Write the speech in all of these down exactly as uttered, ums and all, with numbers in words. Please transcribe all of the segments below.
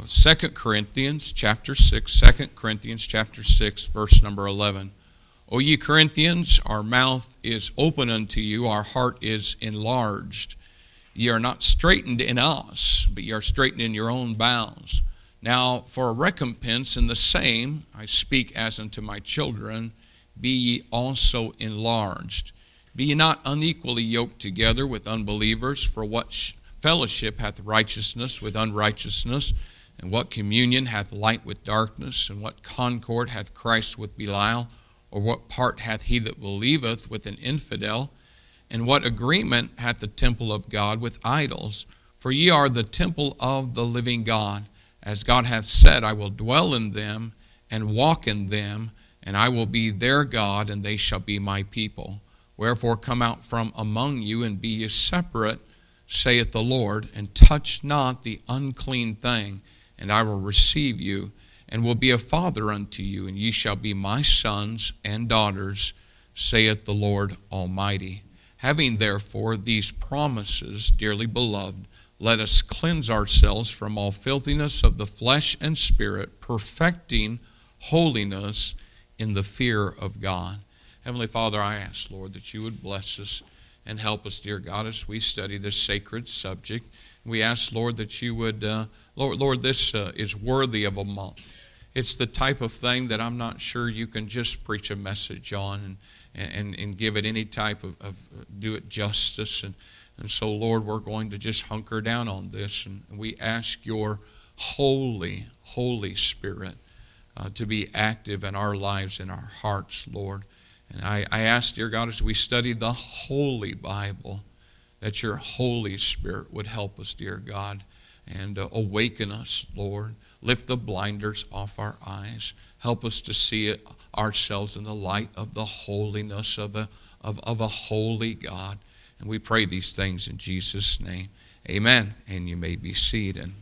Uh, Second Corinthians chapter six, Second Corinthians chapter six, verse number eleven. O ye Corinthians, our mouth is open unto you, our heart is enlarged. Ye are not straitened in us, but ye are straitened in your own bowels. Now for a recompense in the same, I speak as unto my children, be ye also enlarged. Be ye not unequally yoked together with unbelievers, for what sh- fellowship hath righteousness with unrighteousness, and what communion hath light with darkness, and what concord hath Christ with Belial, or what part hath he that believeth with an infidel, and what agreement hath the temple of God with idols? For ye are the temple of the living God. As God hath said, I will dwell in them and walk in them, and I will be their God, and they shall be my people. Wherefore come out from among you, and be ye separate, saith the Lord, and touch not the unclean thing, and I will receive you, and will be a father unto you, and ye shall be my sons and daughters, saith the Lord Almighty. Having therefore these promises, dearly beloved, let us cleanse ourselves from all filthiness of the flesh and spirit, perfecting holiness in the fear of God. Heavenly Father, I ask, Lord, that you would bless us and help us, dear God, as we study this sacred subject. We ask, Lord, that you would, uh, Lord, Lord, this uh, is worthy of a month. It's the type of thing that I'm not sure you can just preach a message on and and, and give it any type of, of do it justice. And, and so, Lord, we're going to just hunker down on this, and we ask your Holy, Holy Spirit uh, to be active in our lives, in our hearts, Lord. And I, I ask, dear God, as we study the Holy Bible, that your Holy Spirit would help us, dear God, and uh, awaken us, Lord. Lift the blinders off our eyes. Help us to see it, ourselves in the light of the holiness of a, of, of a holy God. And we pray these things in Jesus' name. Amen. And you may be seated.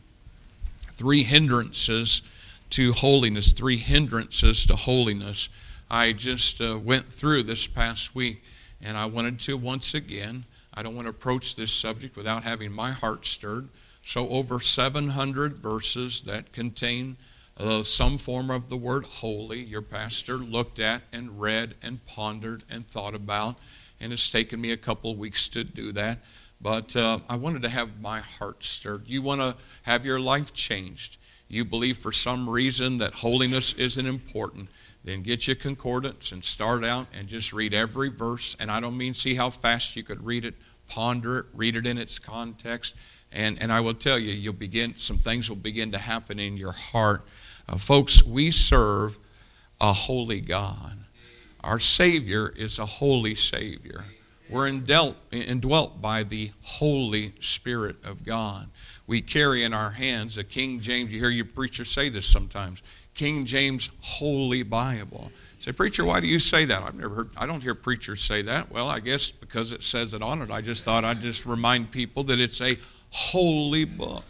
Three hindrances to holiness. Three hindrances to holiness. I just uh, went through this past week, and I wanted to once again, I don't want to approach this subject without having my heart stirred. So over seven hundred verses that contain uh, some form of the word holy, your pastor looked at and read and pondered and thought about, and it's taken me a couple of weeks to do that. But uh, I wanted to have my heart stirred. You want to have your life changed. You believe for some reason that holiness isn't important. Then get your concordance and start out and just read every verse. And I don't mean see how fast you could read it, ponder it, read it in its context. And, and I will tell you, you'll begin, some things will begin to happen in your heart. Uh, folks, we serve a holy God. Our Savior is a holy Savior. We're indwelt, indwelt by the Holy Spirit of God. We carry in our hands a King James, you hear your preacher say this sometimes, King James Holy Bible. Say, preacher, why do you say that? I've never heard, I don't hear preachers say that. Well, I guess because it says it on it, I just thought I'd just remind people that it's a holy book.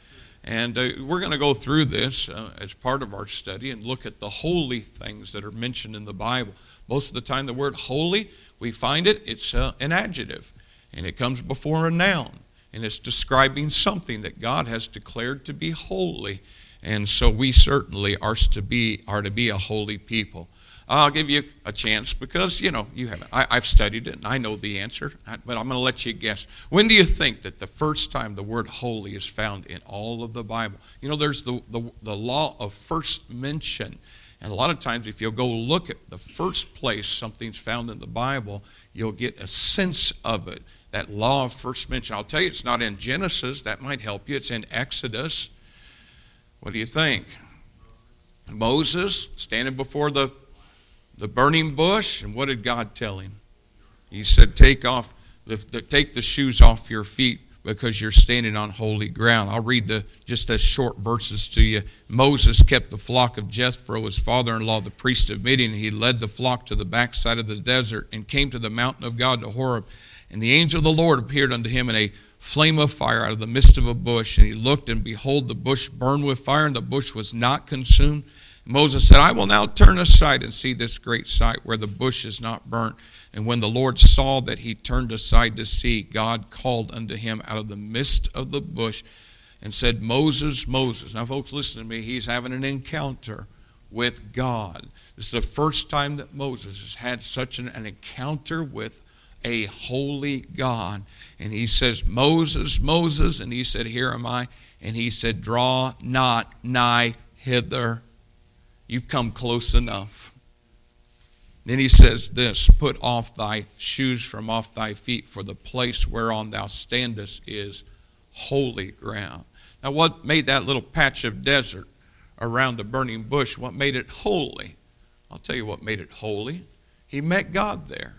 And uh, we're going to go through this uh, as part of our study and look at the holy things that are mentioned in the Bible. Most of the time the word holy, we find it, it's uh, an adjective. And it comes before a noun. And it's describing something that God has declared to be holy. And so we certainly are to be are to be a holy people. I'll give you a chance because, you know, you haven't. I, I've studied it and I know the answer, but I'm going to let you guess. When do you think that the first time the word holy is found in all of the Bible? You know, there's the, the, the law of first mention. And a lot of times if you'll go look at the first place something's found in the Bible, you'll get a sense of it. That law of first mention. I'll tell you, it's not in Genesis. That might help you. It's in Exodus. What do you think? Moses standing before the, the burning bush, and what did God tell him? He said, take off the, the take the shoes off your feet because you're standing on holy ground. I'll read the just as short verses to you. Moses kept the flock of Jethro, his father-in-law, the priest of Midian. He led the flock to the backside of the desert and came to the mountain of God to Horeb. And the angel of the Lord appeared unto him in a flame of fire out of the midst of a bush. And he looked, and behold, the bush burned with fire, and the bush was not consumed. And Moses said, I will now turn aside and see this great sight where the bush is not burnt. And when the Lord saw that he turned aside to see, God called unto him out of the midst of the bush and said, Moses, Moses. Now, folks, listen to me. He's having an encounter with God. This is the first time that Moses has had such an, an encounter with a holy God. And he says, Moses, Moses. And he said, here am I. And he said, draw not nigh hither. You've come close enough. Then he says this, put off thy shoes from off thy feet, for the place whereon thou standest is holy ground. Now, what made that little patch of desert around the burning bush, what made it holy? I'll tell you what made it holy. He met God there.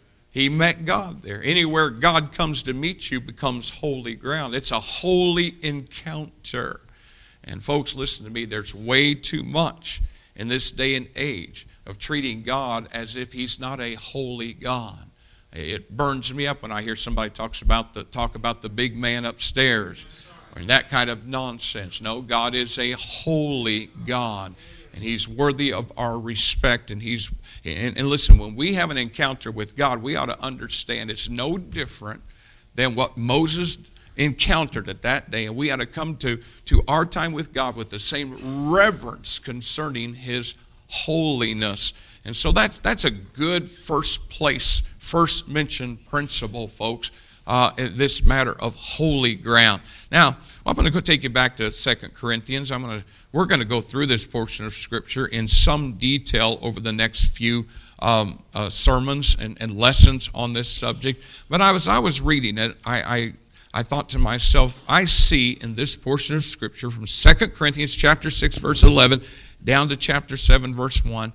He met God there. Anywhere God comes to meet you becomes holy ground. It's a holy encounter. And folks, listen to me, there's way too much in this day and age of treating God as if he's not a holy God. It burns me up when I hear somebody talks about the, talk about the big man upstairs or that kind of nonsense. No, God is a holy God, and he's worthy of our respect. And he's and, and listen, when we have an encounter with God, we ought to understand it's no different than what Moses encountered at that day. And we ought to come to, to our time with God with the same reverence concerning his holiness. And so that's that's a good first place, first mentioned principle, folks, uh, in this matter of holy ground. Now, I'm going to go take you back to Second Corinthians. I'm going to we're going to go through this portion of Scripture in some detail over the next few um, uh, sermons and, and lessons on this subject. But I was I was reading it, I, I I thought to myself, I see in this portion of Scripture from Second Corinthians chapter six, verse eleven, down to chapter seven, verse one,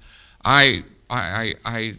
I I I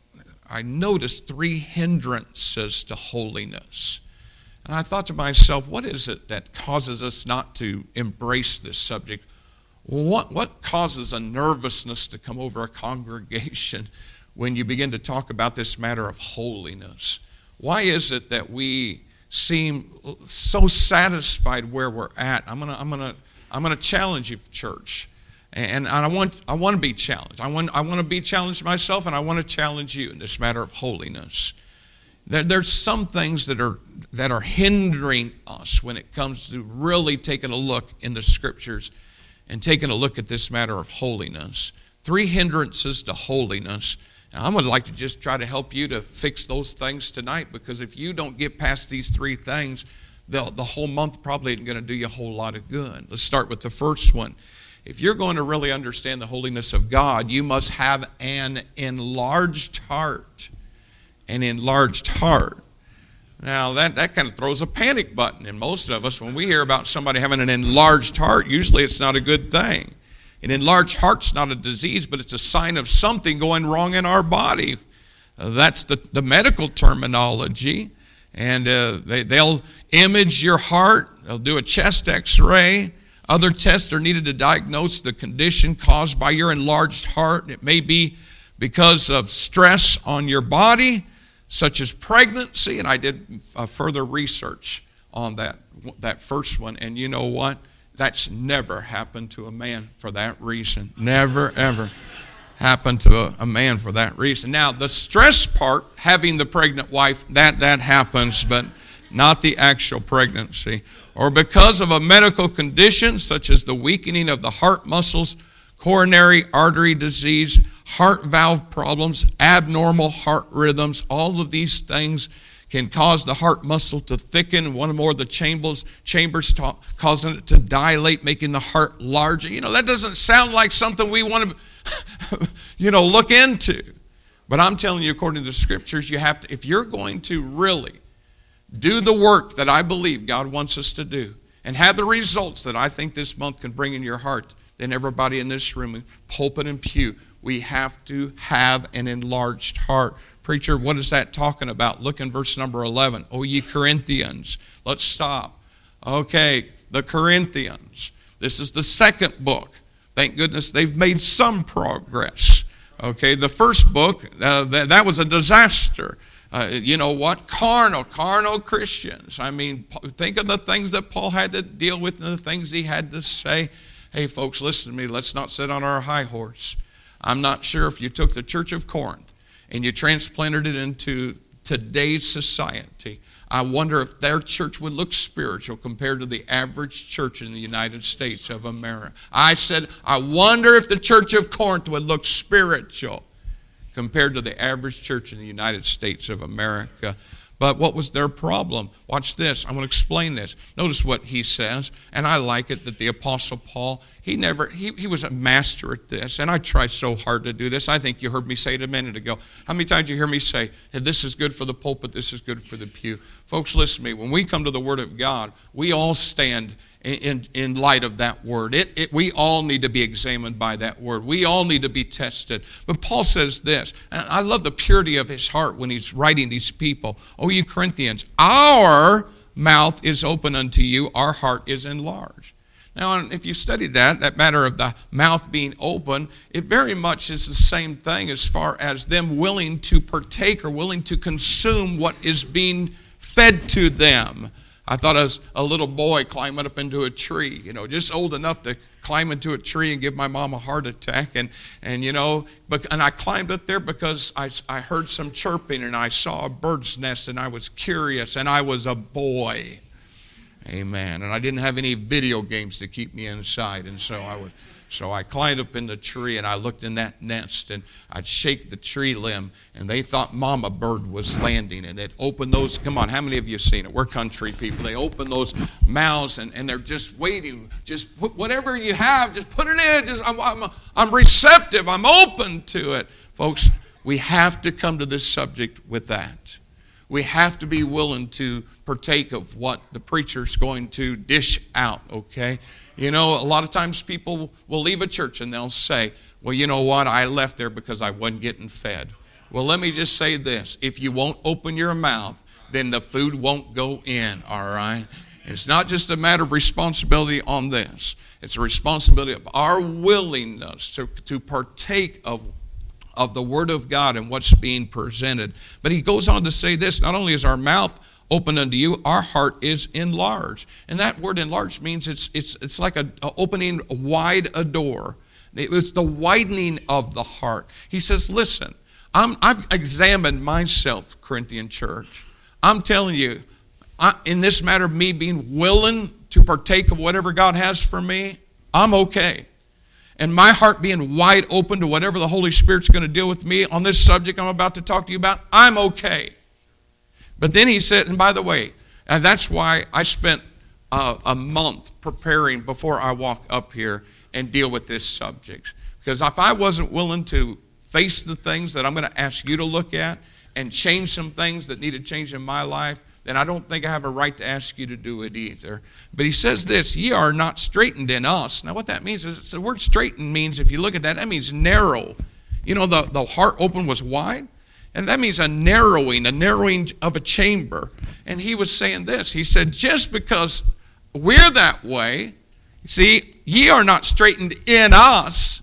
I noticed three hindrances to holiness. And I thought to myself, what is it that causes us not to embrace this subject? What what causes a nervousness to come over a congregation when you begin to talk about this matter of holiness? Why is it that we seem so satisfied where we're at? I'm gonna I'm gonna I'm gonna challenge you, church. And I want I want to be challenged. I want I want to be challenged myself, and I want to challenge you in this matter of holiness. There, there's some things that are that are hindering us when it comes to really taking a look in the Scriptures and taking a look at this matter of holiness. Three hindrances to holiness. And I would like to just try to help you to fix those things tonight, because if you don't get past these three things, the, the whole month probably isn't going to do you a whole lot of good. Let's start with the first one. If you're going to really understand the holiness of God, you must have an enlarged heart. An enlarged heart. Now, that, that kind of throws a panic button in most of us. When we hear about somebody having an enlarged heart, usually it's not a good thing. An enlarged heart's not a disease, but it's a sign of something going wrong in our body. Uh, that's the, the medical terminology. And uh, they, they'll image your heart. They'll do a chest x-ray. Other tests are needed to diagnose the condition caused by your enlarged heart. It may be because of stress on your body, such as pregnancy. And I did uh, further research on that, that first one. And you know what? That's never happened to a man for that reason. Never, ever happened to a, a man for that reason. Now, the stress part, having the pregnant wife, that, that happens, but not the actual pregnancy. Or because of a medical condition, such as the weakening of the heart muscles, coronary artery disease, heart valve problems, abnormal heart rhythms, all of these things can cause the heart muscle to thicken, one or more of the chambers, chambers ta- causing it to dilate, making the heart larger. You know, that doesn't sound like something we want to, you know, look into. But I'm telling you, according to the Scriptures, you have to, if you're going to really do the work that I believe God wants us to do and have the results that I think this month can bring in your heart, then everybody in this room, pulpit and pew, we have to have an enlarged heart. Preacher, what is that talking about? Look in verse number eleven. O ye Corinthians. Let's stop. Okay, the Corinthians. This is the second book. Thank goodness they've made some progress. Okay, the first book, uh, that, that was a disaster. Uh, you know what? Carnal, carnal Christians. I mean, think of the things that Paul had to deal with and the things he had to say. Hey, folks, listen to me. Let's not sit on our high horse. I'm not sure if you took the Church of Corinth and you transplanted it into today's society, I wonder if their church would look spiritual compared to the average church in the United States of America. I said, I wonder if the church of Corinth would look spiritual compared to the average church in the United States of America. But what was their problem? Watch this. I'm going to explain this. Notice what he says, and I like it that the Apostle Paul, he never, he, he was a master at this, and I try so hard to do this. I think you heard me say it a minute ago. How many times you hear me say, hey, this is good for the pulpit, this is good for the pew? Folks, listen to me. When we come to the Word of God, we all stand in, in light of that Word. It, it, we all need to be examined by that Word. We all need to be tested. But Paul says this, and I love the purity of his heart when he's writing these people. Oh, you Corinthians, our mouth is open unto you, our heart is enlarged. Now, if you study that, that matter of the mouth being open, it very much is the same thing as far as them willing to partake or willing to consume what is being fed to them. I thought I was a little boy climbing up into a tree, you know, just old enough to climb into a tree and give my mom a heart attack. And, and you know, but, and I climbed up there because I, I heard some chirping and I saw a bird's nest and I was curious and I was a boy. Amen. And I didn't have any video games to keep me inside. And so I was, so I climbed up in the tree and I looked in that nest and I'd shake the tree limb and they thought mama bird was landing and they'd open those, come on, how many of you have seen it? We're country people. They open those mouths and, and they're just waiting. Just put whatever you have, just put it in. Just I'm, I'm, I'm receptive. I'm open to it. Folks, we have to come to this subject with that. We have to be willing to partake of what the preacher's going to dish out, okay? You know, a lot of times people will leave a church and they'll say, well, you know what, I left there because I wasn't getting fed. Well, let me just say this. If you won't open your mouth, then the food won't go in, all right? It's not just a matter of responsibility on this. It's a responsibility of our willingness to, to partake of of the Word of God and what's being presented. But he goes on to say this, not only is our mouth open unto you, our heart is enlarged. And that word enlarged means it's it's it's like a, a opening wide a door. It's the widening of the heart. He says, listen, I'm, I've examined myself, Corinthian church. I'm telling you, I, in this matter of me being willing to partake of whatever God has for me, I'm okay. And my heart being wide open to whatever the Holy Spirit's going to deal with me on this subject I'm about to talk to you about, I'm okay. But then he said, and by the way, and that's why I spent uh, a month preparing before I walk up here and deal with this subject. Because if I wasn't willing to face the things that I'm going to ask you to look at and change some things that needed change in my life, then I don't think I have a right to ask you to do it either. But he says this, ye are not straitened in us. Now what that means is, it's the word straitened means, if you look at that, that means narrow. You know, the, the heart open was wide. And that means a narrowing, a narrowing of a chamber. And he was saying this, he said, just because we're that way, see, ye are not straitened in us.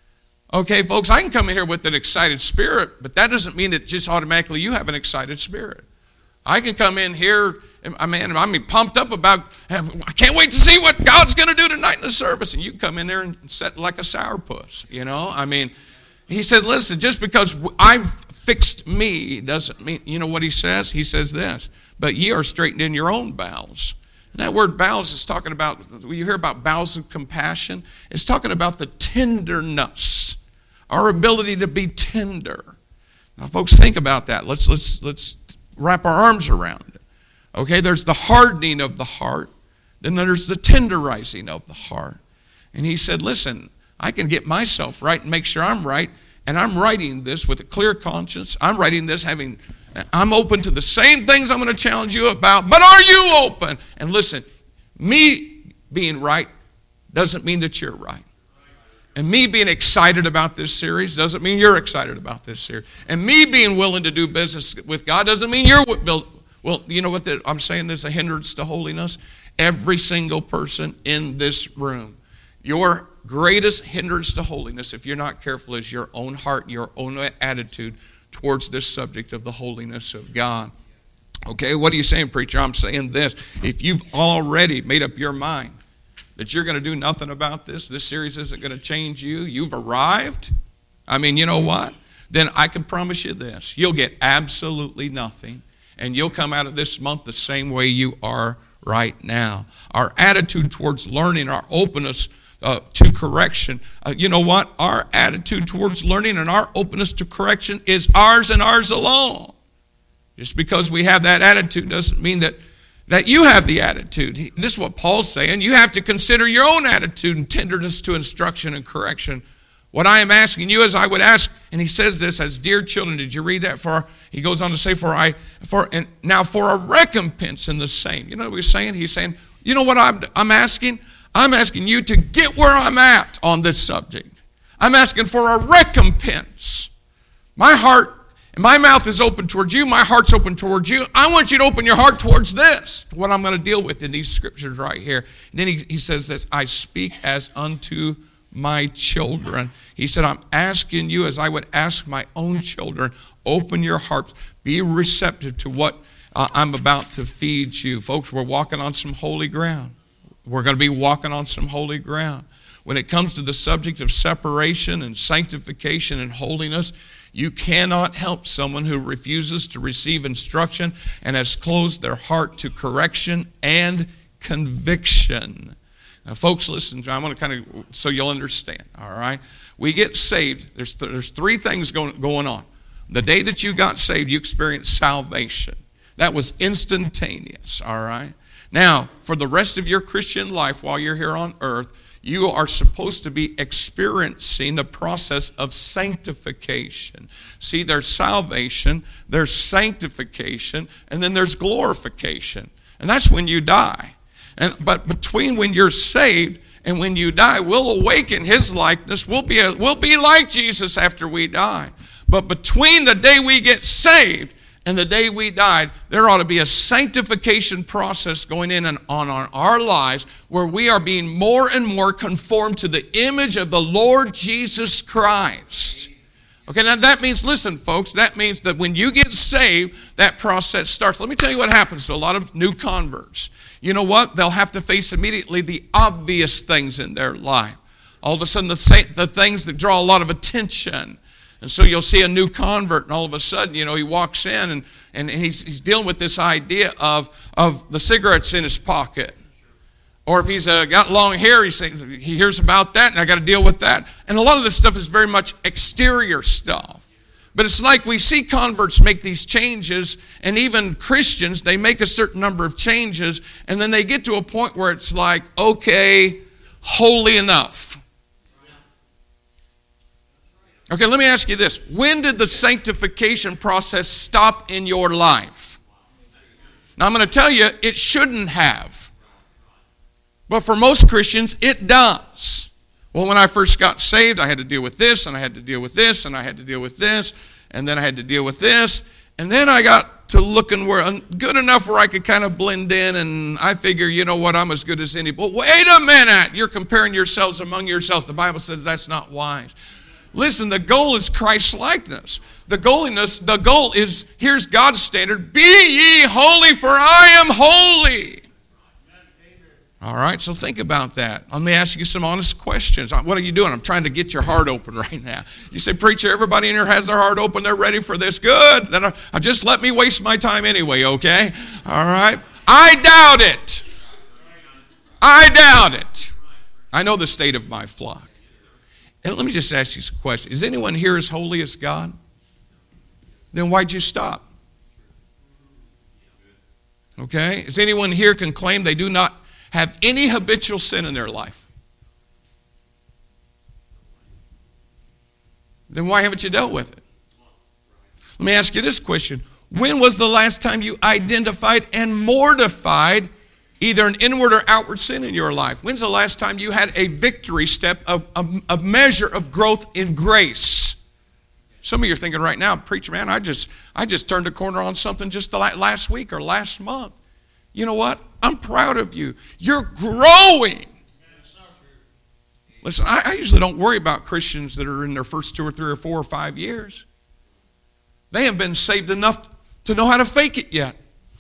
Okay, folks, I can come in here with an excited spirit, but that doesn't mean that just automatically you have an excited spirit. I can come in here, I mean, I mean, pumped up about, I can't wait to see what God's going to do tonight in the service. And you come in there and sit like a sourpuss, you know? I mean, he said, listen, just because I've fixed me doesn't mean, you know what he says? He says this, but ye are straightened in your own bowels. And that word bowels is talking about, when you hear about bowels of compassion, it's talking about the tenderness, our ability to be tender. Now, folks, think about that. Let's, let's, let's, wrap our arms around it. Okay, there's the hardening of the heart. Then there's the tenderizing of the heart. And he said, listen, I can get myself right and make sure I'm right. And I'm writing this with a clear conscience. I'm writing this having, I'm open to the same things I'm going to challenge you about. But are you open? And listen, me being right doesn't mean that you're right. And me being excited about this series doesn't mean you're excited about this series. And me being willing to do business with God doesn't mean you're willing. Well, you know what the, I'm saying? There's a hindrance to holiness. Every single person in this room, your greatest hindrance to holiness, if you're not careful, is your own heart, your own attitude towards this subject of the holiness of God. Okay, what are you saying, preacher? I'm saying this. If you've already made up your mind that you're going to do nothing about this, this series isn't going to change you, you've arrived. I mean, you know what? then I can promise you this. You'll get absolutely nothing, and you'll come out of this month the same way you are right now. Our attitude towards learning, our openness uh, to correction. Uh, you know what? Our attitude towards learning and our openness to correction is ours and ours alone. Just because we have that attitude doesn't mean that, that you have the attitude. He, this is what Paul's saying. You have to consider your own attitude and tenderness to instruction and correction. What I am asking you is I would ask, and he says this as dear children. Did you read that? For he goes on to say, for I, for and now for a recompense in the same. You know what he's saying? He's saying, you know what I'm, I'm asking? I'm asking you to get where I'm at on this subject. I'm asking for a recompense. My heart and my mouth is open towards you. My heart's open towards you. I want you to open your heart towards this, what I'm going to deal with in these scriptures right here. And then he, he says this, I speak as unto my children. He said, I'm asking you as I would ask my own children, open your hearts, be receptive to what uh, I'm about to feed you. Folks, we're walking on some holy ground. We're going to be walking on some holy ground. When it comes to the subject of separation and sanctification and holiness, you cannot help someone who refuses to receive instruction and has closed their heart to correction and conviction. Now, folks, listen, I'm going to kind of, so you'll understand, all right? We get saved. There's, there's three things going, going on. The day that you got saved, you experienced salvation. That was instantaneous, all right? Now, for the rest of your Christian life while you're here on earth, you are supposed to be experiencing the process of sanctification. See, there's salvation, there's sanctification, and then there's glorification. And that's when you die. And but between when you're saved and when you die, we'll awaken his likeness. We'll be, a, we'll be like Jesus after we die. But between the day we get saved and the day we died, there ought to be a sanctification process going in and on our lives where we are being more and more conformed to the image of the Lord Jesus Christ. Okay, now that means, listen, folks, that means that when you get saved, that process starts. Let me tell you what happens to a lot of new converts. You know what? They'll have to face immediately the obvious things in their life. All of a sudden, the, the things that draw a lot of attention. And so you'll see a new convert, and all of a sudden, you know, he walks in, and, and he's, he's dealing with this idea of, of the cigarettes in his pocket. Or if he's uh, got long hair, he, says, he hears about that, and I got to deal with that. And a lot of this stuff is very much exterior stuff. But it's like we see converts make these changes, and even Christians, they make a certain number of changes, and then they get to a point where it's like, okay, holy enough. Okay, let me ask you this. When did the sanctification process stop in your life? Now, I'm going to tell you, it shouldn't have. But for most Christians, it does. Well, when I first got saved, I had to deal with this, and I had to deal with this, and I had to deal with this, and then I had to deal with this, and then I got to looking where good enough where I could kind of blend in, and I figure, you know what, I'm as good as any. But wait a minute, you're comparing yourselves among yourselves. The Bible says that's not wise. Listen, the goal is Christ-likeness. The goaliness, the goal is, here's God's standard, be ye holy, for I am holy. All right, so think about that. Let me ask you some honest questions. What are you doing? I'm trying to get your heart open right now. You say, preacher, everybody in here has their heart open. They're ready for this. Good. Then I, I just let me waste my time anyway, okay? All right. I doubt it. I doubt it. I know the state of my flock. And let me just ask you some questions. Is anyone here as holy as God? Then why'd you stop? Okay? Is anyone here can claim they do not have any habitual sin in their life? Then why haven't you dealt with it? Let me ask you this question. When was the last time you identified and mortified either an inward or outward sin in your life? When's the last time you had a victory step, a, a, a measure of growth in grace? Some of you are thinking right now, preacher, man, I just, I just turned a corner on something just the last week or last month. You know what? I'm proud of you. You're growing. Listen, I, I usually don't worry about Christians that are in their first two or three or four or five years. They haven't been saved enough to know how to fake it yet.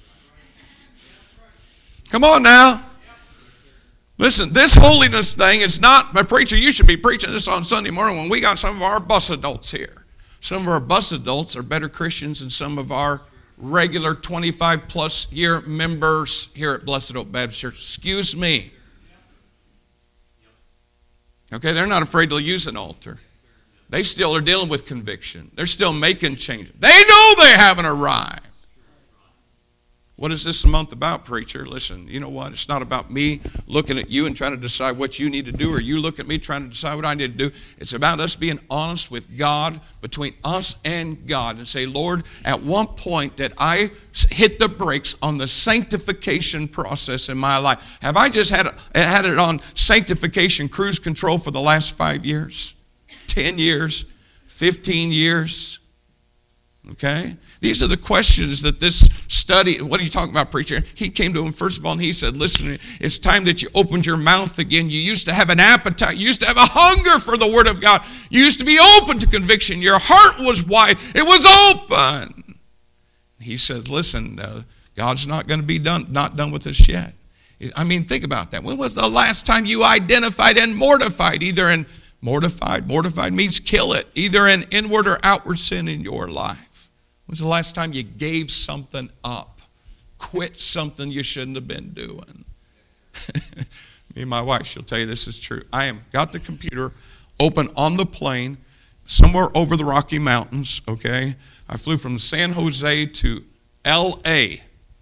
Come on now. Listen, this holiness thing is not, my preacher, you should be preaching this on Sunday morning when we got some of our bus adults here. Some of our bus adults are better Christians than some of our regular twenty-five plus year members here at Blessed Hope Baptist Church. Excuse me. Okay, they're not afraid to use an altar. They still are dealing with conviction. They're still making changes. They know they haven't arrived. What is this month about, preacher? Listen, you know what? It's not about me looking at you and trying to decide what you need to do, or you look at me trying to decide what I need to do. It's about us being honest with God, between us and God, and say, Lord, at one point did I hit the brakes on the sanctification process in my life? Have I just had, a, had it on sanctification cruise control for the last five years, ten years, fifteen years? Okay? These are the questions that this study, what are you talking about, preacher? He came to him first of all and he said, listen, it's time that you opened your mouth again. You used to have an appetite. You used to have a hunger for the Word of God. You used to be open to conviction. Your heart was wide. It was open. He said, listen, uh, God's not going to be done, not done with us yet. I mean, think about that. When was the last time you identified and mortified, either in mortified, mortified means kill it, either in inward or outward sin in your life? When's the last time you gave something up? Quit something you shouldn't have been doing? Me and my wife, she'll tell you this is true. I am got the computer open on the plane somewhere over the Rocky Mountains, okay? I flew from San Jose to L A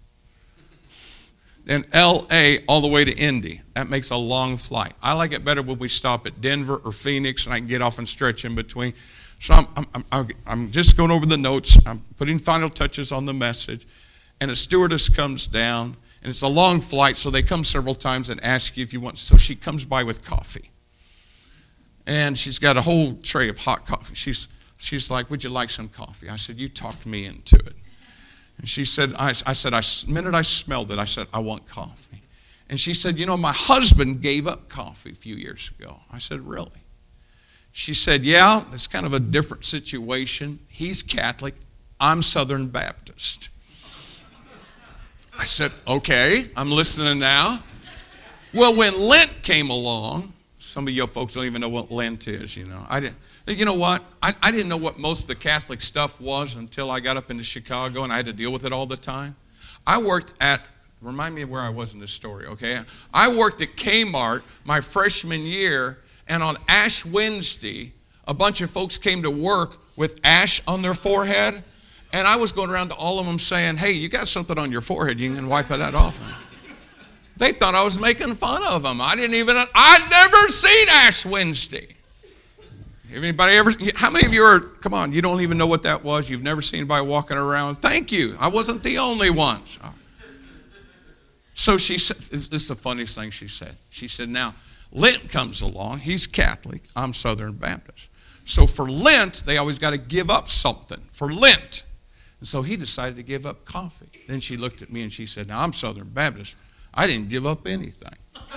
Then L A all the way to Indy. That makes a long flight. I like it better when we stop at Denver or Phoenix and I can get off and stretch in between. So I'm, I'm, I'm just going over the notes. I'm putting final touches on the message. And a stewardess comes down. And it's a long flight, so they come several times and ask you if you want. So she comes by with coffee. And she's got a whole tray of hot coffee. She's, she's like, would you like some coffee? I said, you talked me into it. And she said, I, I said, I, the minute I smelled it, I said, I want coffee. And she said, you know, my husband gave up coffee a few years ago. I said, really? She said, yeah, that's kind of a different situation. He's Catholic. I'm Southern Baptist. I said, okay, I'm listening now. Well, when Lent came along, some of you folks don't even know what Lent is, you know. I didn't. You know what? I, I didn't know what most of the Catholic stuff was until I got up into Chicago and I had to deal with it all the time. I worked at, remind me of where I was in this story, okay? I worked at Kmart my freshman year. And on Ash Wednesday, a bunch of folks came to work with ash on their forehead. And I was going around to all of them saying, hey, you got something on your forehead. You can wipe that off. They thought I was making fun of them. I didn't even, I'd never seen Ash Wednesday. Anybody ever, how many of you are, come on, you don't even know what that was. You've never seen anybody walking around. Thank you. I wasn't the only one. So she said, this is the funniest thing she said. She said, now, Lent comes along. He's Catholic. I'm Southern Baptist. So for Lent, they always got to give up something for Lent. And so he decided to give up coffee. Then she looked at me and she said, now I'm Southern Baptist. I didn't give up anything.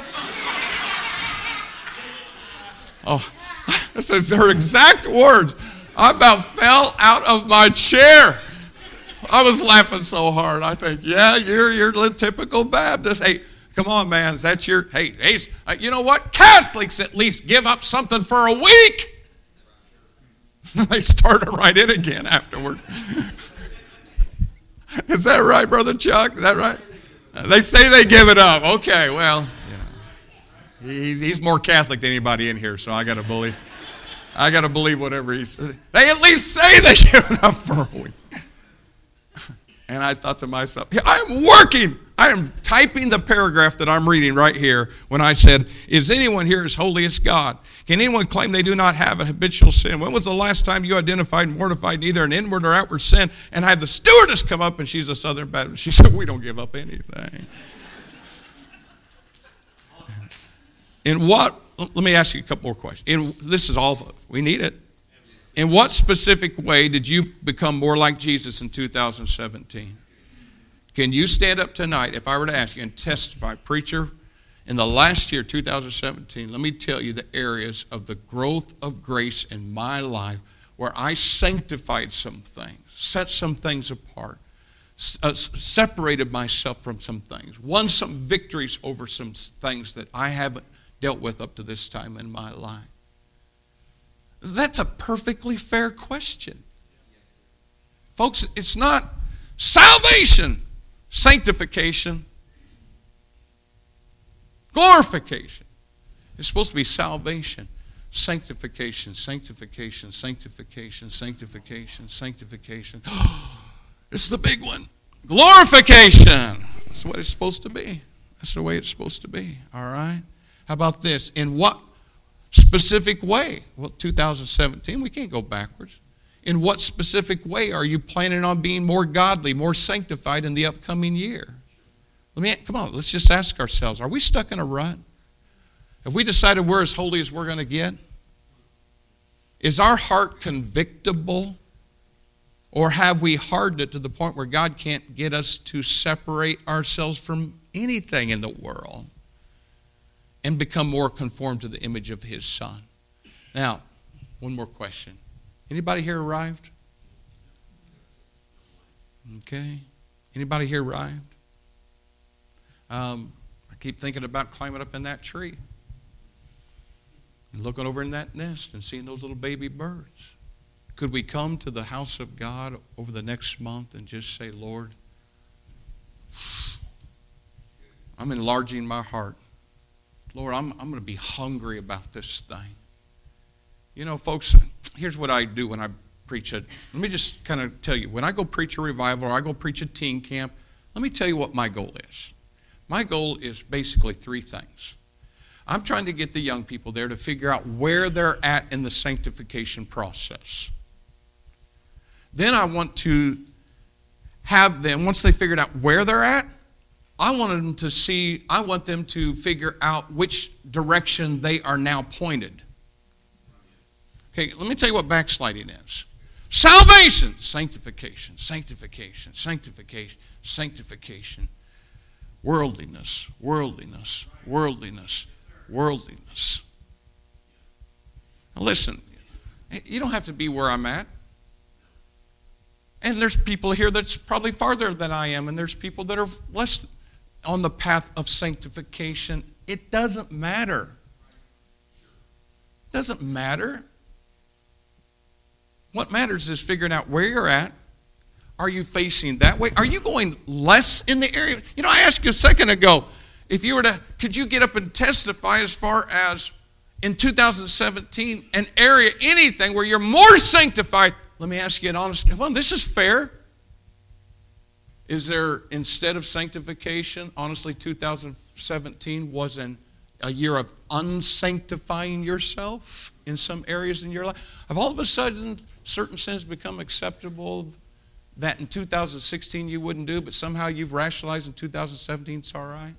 Oh, this is her exact words. I about fell out of my chair. I was laughing so hard. I think, yeah, you're your typical Baptist. Hey, come on, man. Is that your, hey, hey, you know what? Catholics at least give up something for a week. They started right in again afterward. Is that right, Brother Chuck? Is that right? They say they give it up. Okay, well, you know, he, he's more Catholic than anybody in here, so I got to believe. I got to believe whatever he says. They at least say they give it up for a week. And I thought to myself, I am working. I am typing the paragraph that I'm reading right here when I said, is anyone here as holy as God? Can anyone claim they do not have a habitual sin? When was the last time you identified and mortified neither an inward or outward sin? And I had the stewardess come up, and she's a Southern Baptist. She said, we don't give up anything. In what, let me ask you a couple more questions. In, this is all, we need it. In what specific way did you become more like Jesus in two thousand seventeen? Can you stand up tonight, if I were to ask you and testify, preacher, in the last year, two thousand seventeen, let me tell you the areas of the growth of grace in my life where I sanctified some things, set some things apart, uh, separated myself from some things, won some victories over some things that I haven't dealt with up to this time in my life. That's a perfectly fair question. Folks, it's not salvation, sanctification, glorification. It's supposed to be salvation, sanctification, sanctification, sanctification, sanctification, sanctification. It's the big one. Glorification. That's what it's supposed to be. That's the way it's supposed to be. All right? How about this? In what specific way? Well, two thousand seventeen, we can't go backwards. In what specific way are you planning on being more godly, more sanctified in the upcoming year? Let me, come on, let's just ask ourselves, are we stuck in a rut? Have we decided we're as holy as we're going to get? Is our heart convictable? Or have we hardened it to the point where God can't get us to separate ourselves from anything in the world and become more conformed to the image of His Son? Now, one more question. Anybody here arrived? Okay. Anybody here arrived? Um, I keep thinking about climbing up in that tree and looking over in that nest and seeing those little baby birds. Could we come to the house of God over the next month and just say, Lord, I'm enlarging my heart. Lord, I'm, I'm going to be hungry about this thing. You know, folks, here's what I do when I preach it. Let me just kind of tell you. When I go preach a revival or I go preach a teen camp, let me tell you what my goal is. My goal is basically three things. I'm trying to get the young people there to figure out where they're at in the sanctification process. Then I want to have them, once they figured out where they're at, I want them to see, I want them to figure out which direction they are now pointed. Okay, let me tell you what backsliding is. Salvation, sanctification, sanctification, sanctification, sanctification. Worldliness, worldliness, worldliness, worldliness. Now listen, you don't have to be where I'm at. And there's people here that's probably farther than I am, and there's people that are less on the path of sanctification. It doesn't matter. It doesn't matter. What matters is figuring out where you're at. Are you facing that way? Are you going less in the area? You know, I asked you a second ago, if you were to, could you get up and testify as far as in two thousand seventeen, an area, anything where you're more sanctified? Let me ask you an honest, well, this is fair. Is there, instead of sanctification, honestly, two thousand seventeen was an, a year of unsanctifying yourself in some areas in your life? Have all of a sudden certain sins become acceptable that in two thousand sixteen you wouldn't do, but somehow you've rationalized in two thousand seventeen it's all right?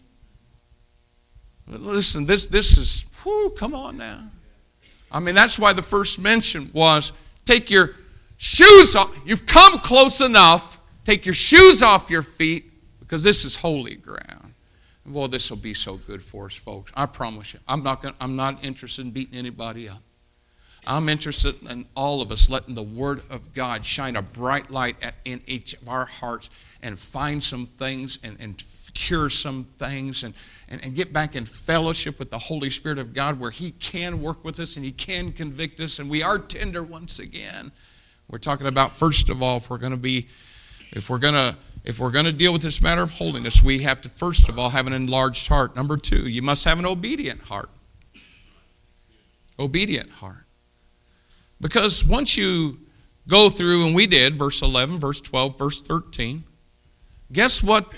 Listen, this, this is, whew, come on now. I mean, that's why the first mention was, take your shoes off. You've come close enough. Take your shoes off your feet because this is holy ground. And boy, this will be so good for us, folks. I promise you. I'm not gonna, I'm not interested in beating anybody up. I'm interested in all of us letting the Word of God shine a bright light at, in each of our hearts and find some things and, and cure some things and, and, and get back in fellowship with the Holy Spirit of God where He can work with us and He can convict us and we are tender once again. We're talking about, first of all, if we're going to be, if we're going to, if we're going to deal with this matter of holiness, we have to, first of all, have an enlarged heart. Number two, you must have an obedient heart. Obedient heart. Because once you go through, and we did, verse eleven, verse twelve, verse thirteen, guess what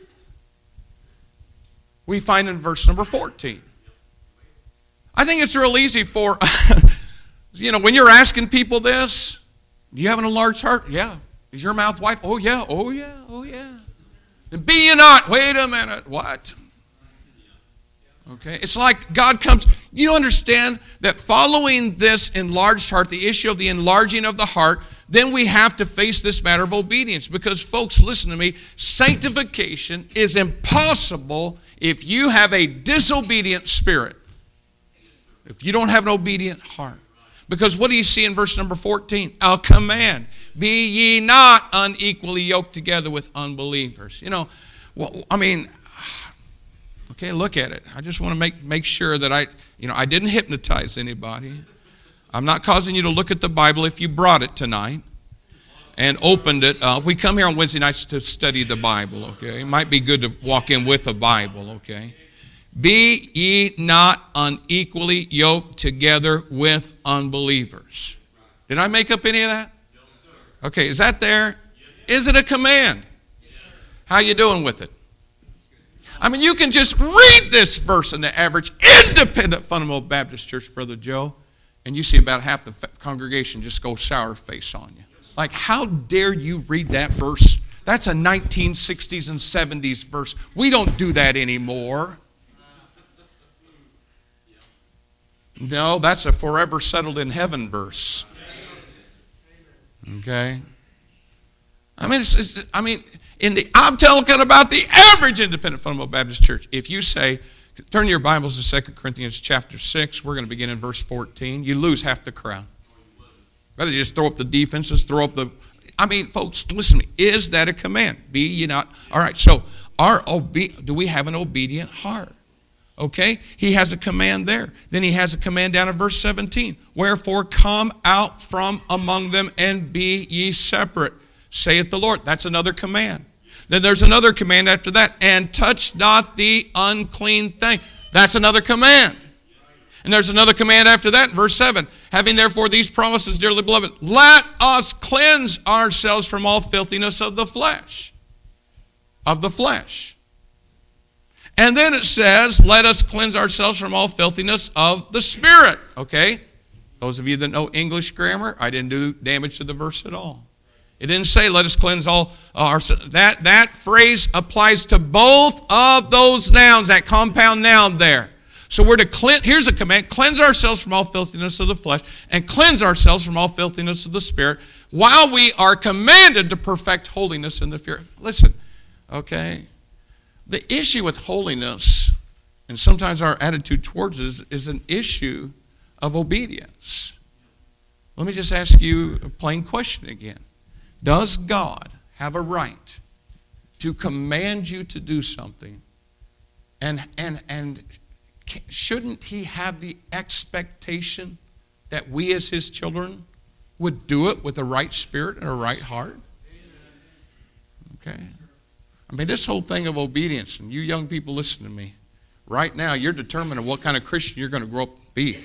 we find in verse number fourteen? I think it's real easy for, you know, when you're asking people this, do you have an enlarged heart? Yeah. Is your mouth wiped? Oh, yeah. Oh, yeah. Oh, yeah. And be ye not. Wait a minute. What? Okay. It's like God comes. You understand that following this enlarged heart, the issue of the enlarging of the heart, then we have to face this matter of obedience. Because, folks, listen to me. Sanctification is impossible if you have a disobedient spirit. If you don't have an obedient heart. Because what do you see in verse number fourteen? A command. Be ye not unequally yoked together with unbelievers. You know, well, I mean, okay, look at it. I just want to make, make sure that I, you know, I didn't hypnotize anybody. I'm not causing you to look at the Bible if you brought it tonight. and opened it up. We come here on Wednesday nights to study the Bible, okay? It might be good to walk in with a Bible, okay? Be ye not unequally yoked together with unbelievers. Did I make up any of that? Okay, is that there? Is it a command? How you doing with it? I mean, you can just read this verse in the average independent fundamental Baptist church, Brother Joe, and you see about half the congregation just go sour face on you. Like, how dare you read that verse? That's a nineteen sixties and seventies verse. We don't do that anymore. No, that's a forever settled in heaven verse. Okay? I mean, it's, it's, I mean, in the, I'm talking about the average independent fundamental Baptist church. If you say, turn your Bibles to Second Corinthians chapter six, we're going to begin in verse fourteen, you lose half the crowd. Rather just throw up the defenses, throw up the... I mean, folks, listen to me. Is that a command? Be ye not... All right, so our obe- do we have an obedient heart? Okay? He has a command there. Then he has a command down in verse seventeen. Wherefore come out from among them and be ye separate, saith the Lord. That's another command. Then there's another command after that. And touch not the unclean thing. That's another command. And there's another command after that, verse seven. Having therefore these promises, dearly beloved, let us cleanse ourselves from all filthiness of the flesh. Of the flesh. And then it says, let us cleanse ourselves from all filthiness of the Spirit. Okay? Those of you that know English grammar, I didn't do damage to the verse at all. It didn't say, let us cleanse all ourselves. That, that phrase applies to both of those nouns, that compound noun there. So we're to cleanse, here's a command, cleanse ourselves from all filthiness of the flesh and cleanse ourselves from all filthiness of the Spirit while we are commanded to perfect holiness in the fear. Listen, okay, the issue with holiness, and sometimes our attitude towards it, is, is an issue of obedience. Let me just ask you a plain question again. Does God have a right to command you to do something, and and and shouldn't he have the expectation that we as his children would do it with a right spirit and a right heart? Okay. I mean, this whole thing of obedience, and you young people listen to me. Right now, you're determining what kind of Christian you're going to grow up to be.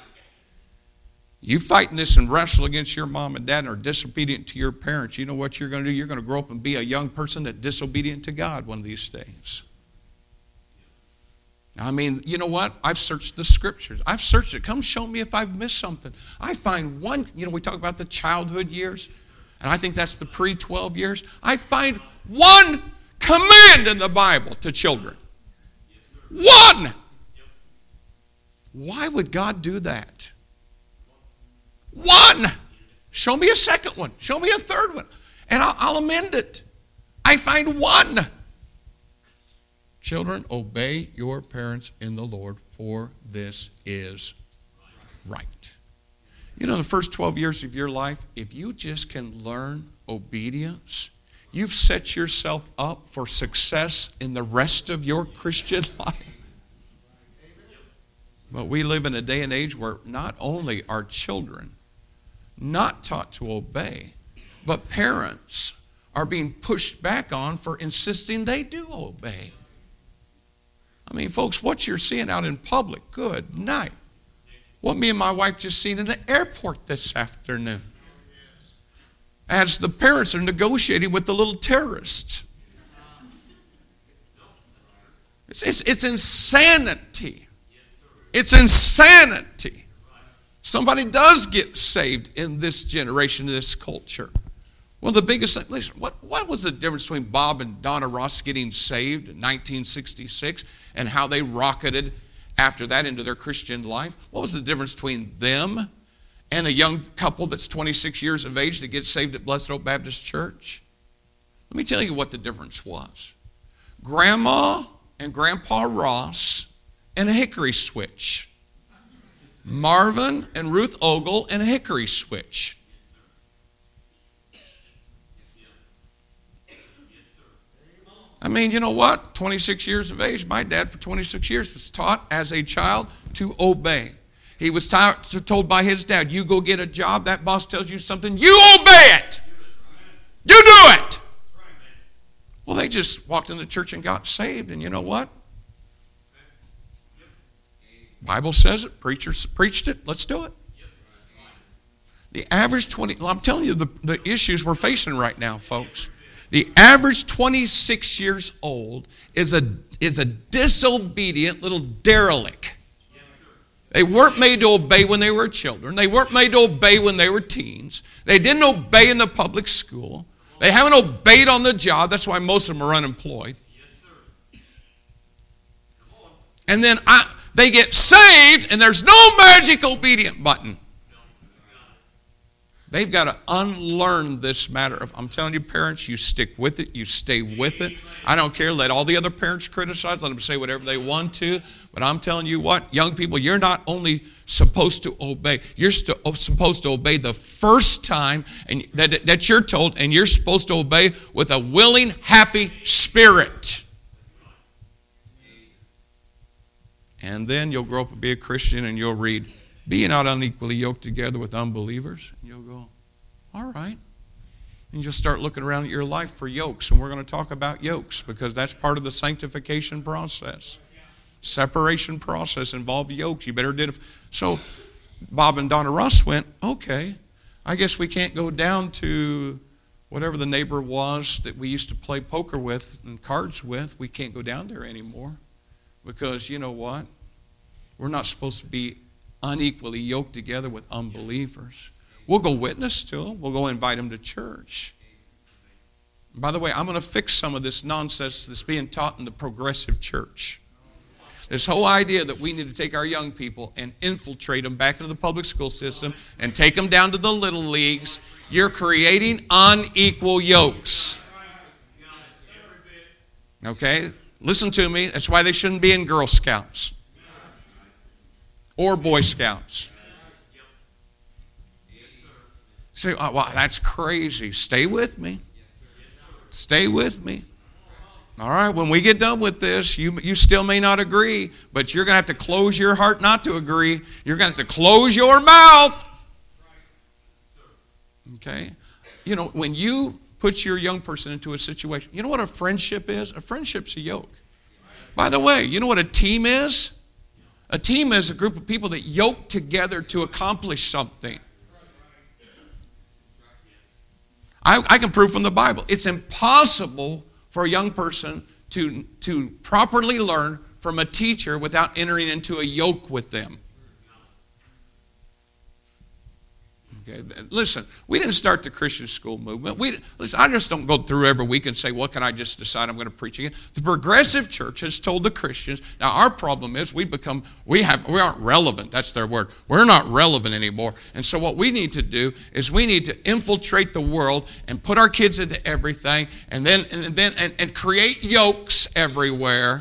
You fighting this and wrestle against your mom and dad and are disobedient to your parents. You know what you're going to do? You're going to grow up and be a young person that's disobedient to God one of these days. I mean, you know what? I've searched the scriptures. I've searched it. Come show me if I've missed something. I find one, you know, we talk about the childhood years, and I think that's the pre twelve years. I find one command in the Bible to children. One! Why would God do that? One! Show me a second one. Show me a third one. And I'll, I'll amend it. I find one. Children, obey your parents in the Lord, for this is right. You know, the first twelve years of your life, if you just can learn obedience, you've set yourself up for success in the rest of your Christian life. But we live in a day and age where not only are children not taught to obey, but parents are being pushed back on for insisting they do obey. I mean, folks, what you're seeing out in public, good night. What me and my wife just seen in the airport this afternoon. As the parents are negotiating with the little terrorists. It's, it's, it's insanity. It's insanity. Somebody does get saved in this generation, in this culture. One of the biggest things, listen, what, what was the difference between Bob and Donna Ross getting saved in nineteen sixty-six and how they rocketed after that into their Christian life? What was the difference between them and a young couple that's twenty-six years of age that gets saved at Blessed Oak Baptist Church? Let me tell you what the difference was. Grandma and Grandpa Ross and a hickory switch. Marvin and Ruth Ogle and a hickory switch. I mean, you know what? twenty-six years of age, my dad for twenty-six years was taught as a child to obey. He was t- told by his dad, you go get a job, that boss tells you something, you obey it. just walked in the church and got saved. And you know what? Bible says it. Preachers preached it. Let's do it. The average twenty, well, I'm telling you the, the issues we're facing right now, folks. The average twenty-six years old is a, is a disobedient little derelict. They weren't made to obey when they were children. They weren't made to obey when they were teens. They didn't obey in the public school. They haven't obeyed on the job. That's why most of them are unemployed. And then I, they get saved, and there's no magic obedient button. They've got to unlearn this matter of, I'm telling you, parents, you stick with it, you stay with it. I don't care. Let all the other parents criticize. Let them say whatever they want to. But I'm telling you what, young people, you're not only supposed to obey, you're st- supposed to obey the first time and that, that you're told, and you're supposed to obey with a willing, happy spirit. And then you'll grow up and be a Christian, and you'll read, "Be ye not unequally yoked together with unbelievers." And you'll go, all right. And you'll start looking around at your life for yokes. And we're going to talk about yokes because that's part of the sanctification process. Separation process involved yokes. You better did. So Bob and Donna Russ went, okay, I guess we can't go down to whatever the neighbor was that we used to play poker with and cards with. We can't go down there anymore because you know what? We're not supposed to be unequally yoked together with unbelievers. We'll go witness to them. We'll go invite them to church. By the way, I'm going to fix some of this nonsense that's being taught in the progressive church. This whole idea that we need to take our young people and infiltrate them back into the public school system and take them down to the little leagues. You're creating unequal yokes. Okay? Listen to me. That's why they shouldn't be in Girl Scouts or Boy Scouts. Say, oh, well, that's crazy. Stay with me. Stay with me. All right, when we get done with this, you, you still may not agree, but you're going to have to close your heart not to agree. You're going to have to close your mouth. Okay? You know, when you put your young person into a situation, you know what a friendship is? A friendship's a yoke. By the way, you know what a team is? A team is a group of people that yoke together to accomplish something. I, I can prove from the Bible. It's impossible for a young person to, to properly learn from a teacher without entering into a yoke with them. Okay, listen, we didn't start the Christian school movement. We, listen, I just don't go through every week and say, well, can I just decide I'm going to preach again? The progressive church has told the Christians. Now, our problem is we become, we have, we aren't relevant. That's their word. We're not relevant anymore. And so what we need to do is we need to infiltrate the world and put our kids into everything and then, and then, and, and create yokes everywhere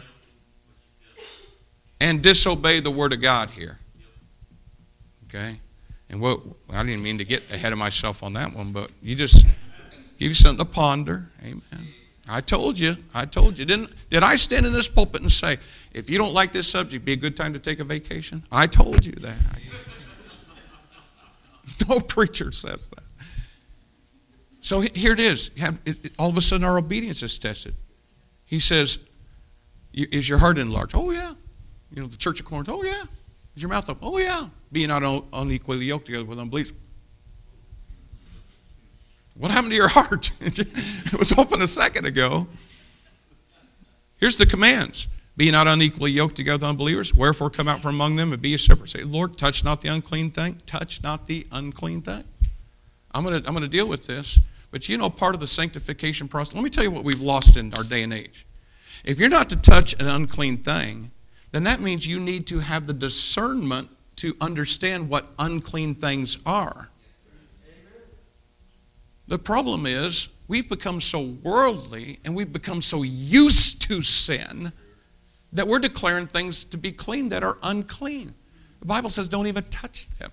and disobey the word of God here. Okay? And what, I didn't mean to get ahead of myself on that one, but you just give you something to ponder. Amen. I told you. I told you. Didn't, did I stand in this pulpit and say, if you don't like this subject, be a good time to take a vacation? I told you that. No preacher says that. So here it is. Have, it, it, all of a sudden our obedience is tested. He says, is your heart enlarged? Oh, yeah. You know, the Church of Corinth, oh, yeah. Is your mouth up? Oh, yeah. Be not unequally yoked together with unbelievers. What happened to your heart? It was open a second ago. Here's the commands. Be not unequally yoked together with unbelievers. Wherefore come out from among them and be a separate. Say, Lord, touch not the unclean thing. Touch not the unclean thing. I'm going to I'm going to deal with this. But you know, part of the sanctification process, let me tell you what we've lost in our day and age. If you're not to touch an unclean thing, then that means you need to have the discernment to understand what unclean things are. The problem is we've become so worldly and we've become so used to sin that we're declaring things to be clean that are unclean. The Bible says don't even touch them.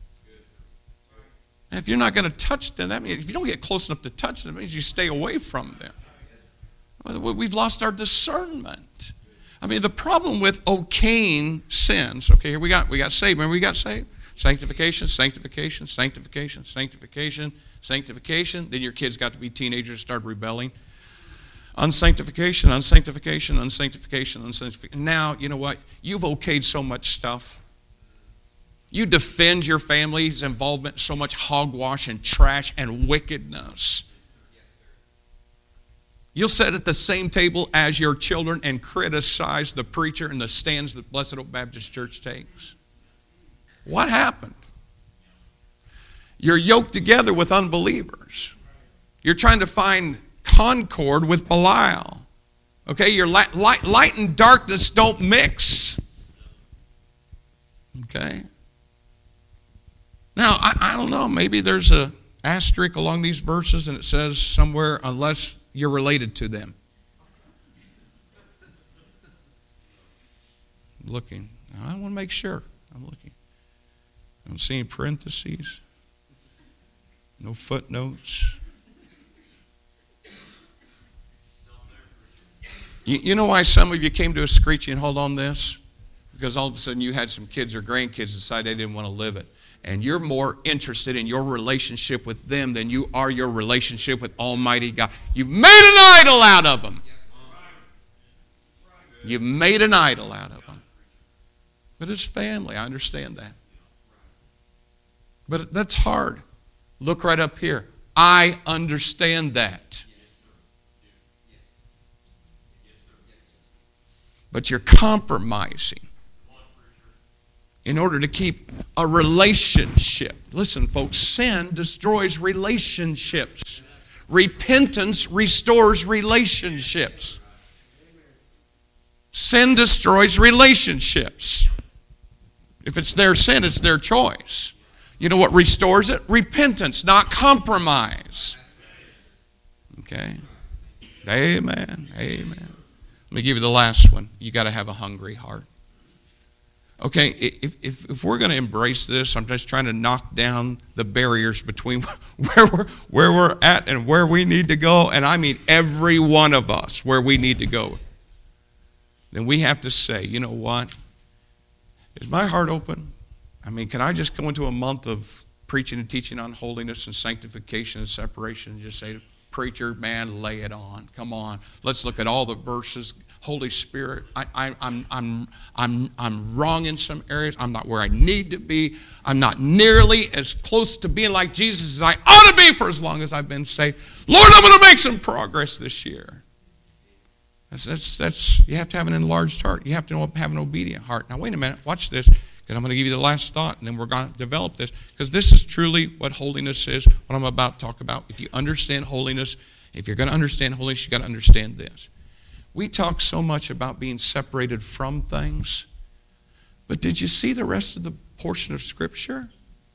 And if you're not going to touch them, that means if you don't get close enough to touch them, it means you stay away from them. We've lost our discernment. I mean, the problem with okaying sins, okay, here we got, we got saved. Remember we got saved? Sanctification, sanctification, sanctification, sanctification, sanctification. Then your kids got to be teenagers and started rebelling. Unsanctification, unsanctification, unsanctification, unsanctification. Now, you know what? You've okayed so much stuff. You defend your family's involvement in so much hogwash and trash and wickedness. You'll sit at the same table as your children and criticize the preacher and the stands that Blessed Oak Baptist Church takes. What happened? You're yoked together with unbelievers. You're trying to find concord with Belial. Okay, your light, light, light and darkness don't mix. Okay. Now, I, I don't know, maybe there's a asterisk along these verses and it says somewhere, unless you're related to them. I'm looking. I want to make sure. I'm looking. I don't see any parentheses. No footnotes. You, you know why some of you came to a screeching halt on this? Because all of a sudden you had some kids or grandkids decide they didn't want to live it. And you're more interested in your relationship with them than you are your relationship with Almighty God. You've made an idol out of them. You've made an idol out of them. But it's family. I understand that. But that's hard. Look right up here. I understand that. But you're compromising in order to keep a relationship. Listen, folks, sin destroys relationships. Repentance restores relationships. Sin destroys relationships. If it's their sin, it's their choice. You know what restores it? Repentance, not compromise. Okay? Amen. Amen. Let me give you the last one. You got to have a hungry heart. Okay, if, if, if we're going to embrace this, I'm just trying to knock down the barriers between where we're, where we're at and where we need to go, and I mean every one of us where we need to go, then we have to say, you know what? Is my heart open? I mean, can I just go into a month of preaching and teaching on holiness and sanctification and separation and just say, preacher, man, lay it on. Come on. Let's look at all the verses. Holy Spirit, I, I, I'm, I'm, I'm, I'm wrong in some areas. I'm not where I need to be. I'm not nearly as close to being like Jesus as I ought to be for as long as I've been saved. Lord, I'm going to make some progress this year. That's, that's, that's, you have to have an enlarged heart. You have to have an obedient heart. Now, wait a minute. Watch this. Because I'm going to give you the last thought, and then we're going to develop this. Because this is truly what holiness is, what I'm about to talk about. If you understand holiness, if you're going to understand holiness, you've got to understand this. We talk so much about being separated from things, but did you see the rest of the portion of Scripture?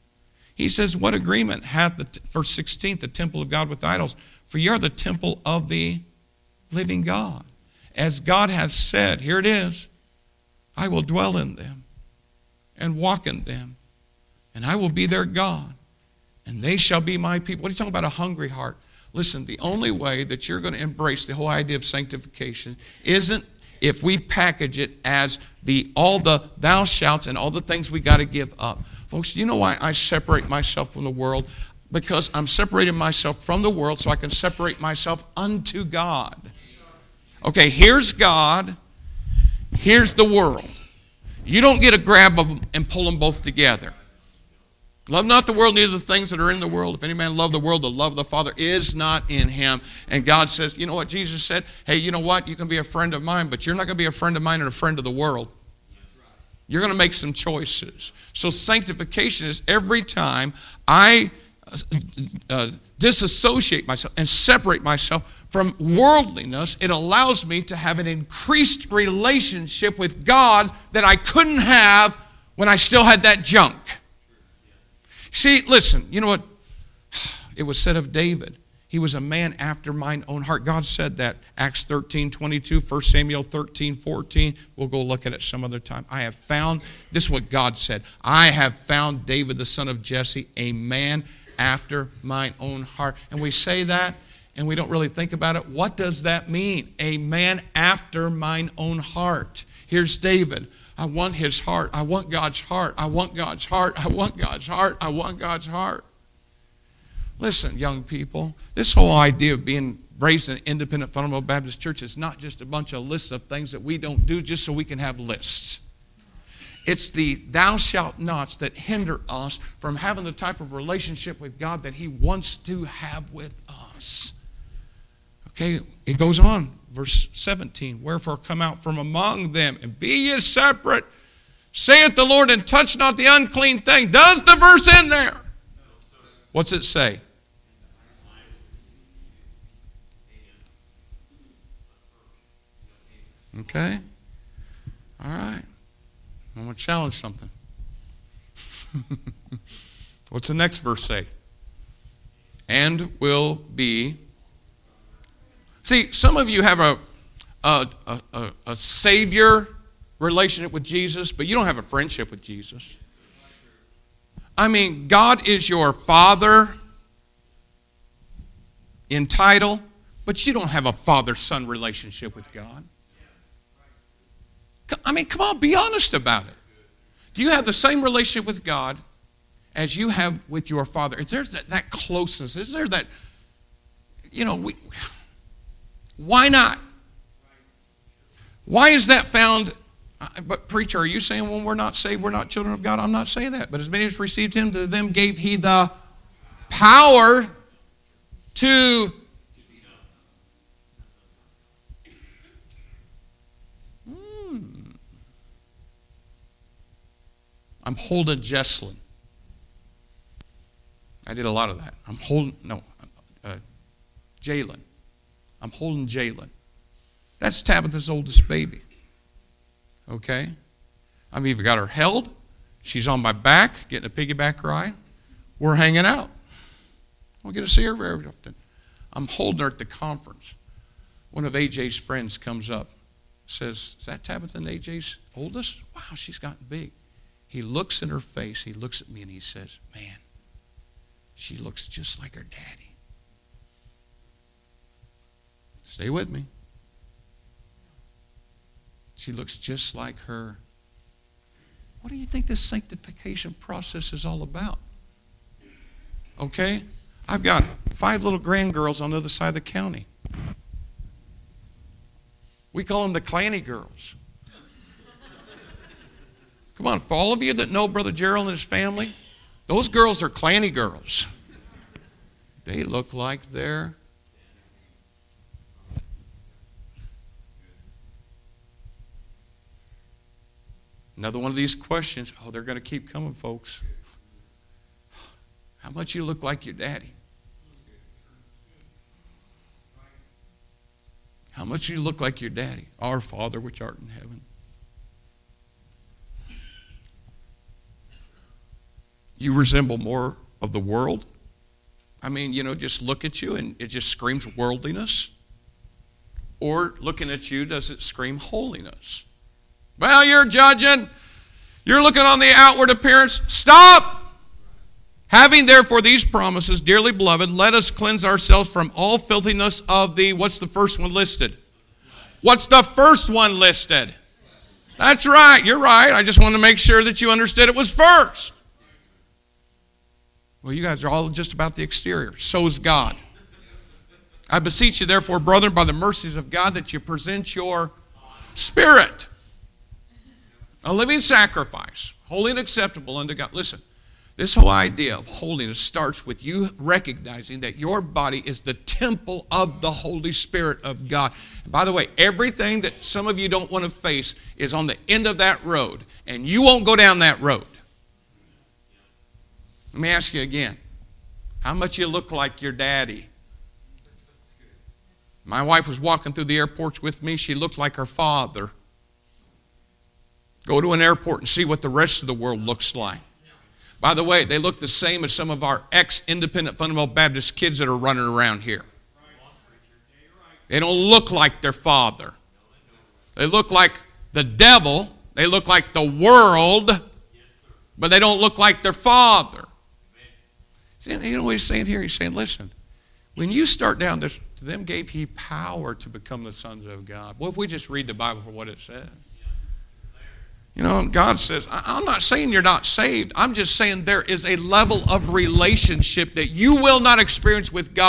He says, what agreement hath, the t- verse sixteen, the temple of God with idols? For ye are the temple of the living God. As God has said, here it is, I will dwell in them and walk in them, and I will be their God, and they shall be my people. What are you talking about, a hungry heart? Listen, the only way that you're going to embrace the whole idea of sanctification isn't if we package it as the all the thou shalt and all the things we got to give up. Folks, do you know why I separate myself from the world? Because I'm separating myself from the world so I can separate myself unto God. Okay, here's God. Here's the world. You don't get to grab them and pull them both together. Love not the world, neither the things that are in the world. If any man love the world, the love of the Father is not in him. And God says, you know what Jesus said? Hey, you know what? You can be a friend of mine, but you're not going to be a friend of mine and a friend of the world. You're going to make some choices. So sanctification is every time I uh, disassociate myself and separate myself from worldliness, it allows me to have an increased relationship with God that I couldn't have when I still had that junk. See, listen, you know what? It was said of David. He was a man after mine own heart. God said that. Acts thirteen twenty-two, First Samuel thirteen fourteen. We'll go look at it some other time. I have found, this is what God said, I have found David the son of Jesse, a man after mine own heart. And we say that, and we don't really think about it. What does that mean? A man after mine own heart. Here's David. I want his heart. I want God's heart. I want God's heart. I want God's heart. I want God's heart. Listen, young people, this whole idea of being Brazen Independent Fundamental Baptist Church is not just a bunch of lists of things that we don't do just so we can have lists. It's the thou shalt nots that hinder us from having the type of relationship with God that He wants to have with us. Okay, it goes on, verse seventeen. Wherefore come out from among them and be ye separate, saith the Lord, and touch not the unclean thing. Does the verse end there? What's it say? Okay. All right. I'm going to challenge something. What's the next verse say? And will be. See, some of you have a, a, a, a Savior relationship with Jesus, but you don't have a friendship with Jesus. I mean, God is your Father in title, but you don't have a father-son relationship with God. I mean, come on, be honest about it. Do you have the same relationship with God as you have with your Father? Is there that, that closeness? Is there that, you know, we, why not? Why is that found? But preacher, are you saying when we're not saved, we're not children of God? I'm not saying that. But as many as received Him, to them gave He the power to... I'm holding Jesslyn. I did a lot of that. I'm holding, no, uh, Jalen. I'm holding Jalen. That's Tabitha's oldest baby. Okay? I've even got her held. She's on my back, getting a piggyback ride. We're hanging out. I don't get to see her very often. I'm holding her at the conference. One of A J's friends comes up, says, is that Tabitha and A J's oldest? Wow, she's gotten big. He looks in her face, he looks at me, and he says, man, she looks just like her daddy. Stay with me. She looks just like her. What do you think this sanctification process is all about? Okay? I've got five little grandgirls on the other side of the county. We call them the Clanny girls. Come on, for all of you that know Brother Gerald and his family, those girls are Clanny girls. They look like they're... Another one of these questions. Oh, they're going to keep coming, folks. How much you look like your daddy? How much you look like your daddy? Our Father which art in heaven. You resemble more of the world. I mean, you know, just look at you and it just screams worldliness. Or looking at you, does it scream holiness? Well, you're judging. You're looking on the outward appearance. Stop! Having therefore these promises, dearly beloved, let us cleanse ourselves from all filthiness of the, what's the first one listed? What's the first one listed? That's right, you're right. I just wanted to make sure that you understood it was first. Well, you guys are all just about the exterior. So is God. I beseech you, therefore, brethren, by the mercies of God, that you present your spirit, a living sacrifice, holy and acceptable unto God. Listen, this whole idea of holiness starts with you recognizing that your body is the temple of the Holy Spirit of God. And by the way, everything that some of you don't want to face is on the end of that road, and you won't go down that road. Let me ask you again. How much you look like your daddy? My wife was walking through the airports with me. She looked like her father. Go to an airport and see what the rest of the world looks like. By the way, they look the same as some of our ex-independent fundamental Baptist kids that are running around here. They don't look like their father. They look like the devil. They look like the world. But they don't look like their father. See, you know what he's saying here? He's saying, listen, when you start down this, to them gave he power to become the sons of God. Well, if we just read the Bible for what it says. You know, God says, I'm not saying you're not saved. I'm just saying there is a level of relationship that you will not experience with God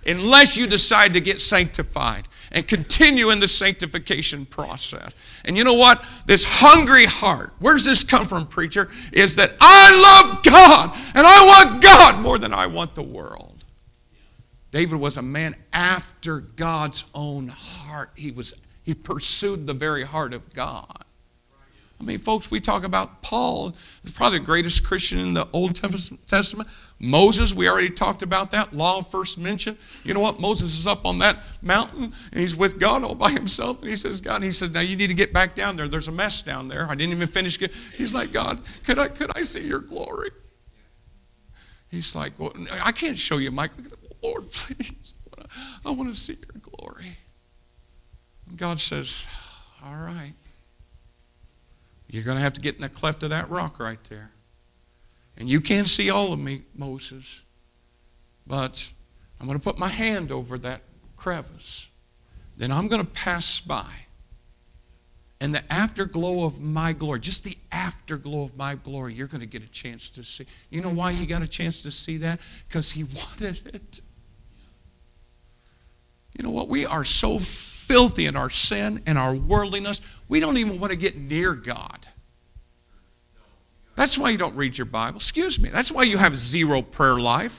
unless you decide to get sanctified and continue in the sanctification process. And you know what? This hungry heart, where's this come from, preacher? Is that I love God and I want God more than I want the world. David was a man after God's own heart. He was he pursued the very heart of God. I mean, folks, we talk about Paul, probably the greatest Christian in the Old Testament. Moses, we already talked about that. Law first mentioned. You know what? Moses is up on that mountain, and he's with God all by himself. And he says, God, and he says, now you need to get back down there. There's a mess down there. I didn't even finish. Get. He's like, God, could I, could I see your glory? He's like, well, I can't show you, Mike. Lord, please. I want to see your glory. And God says, all right. You're going to have to get in the cleft of that rock right there. And you can't see all of me, Moses. But I'm going to put my hand over that crevice. Then I'm going to pass by. And the afterglow of my glory, just the afterglow of my glory, you're going to get a chance to see. You know why he got a chance to see that? Because he wanted it. You know what? We are so filthy in our sin and our worldliness, we don't even want to get near God. That's why you don't read your Bible. Excuse me. That's why you have zero prayer life.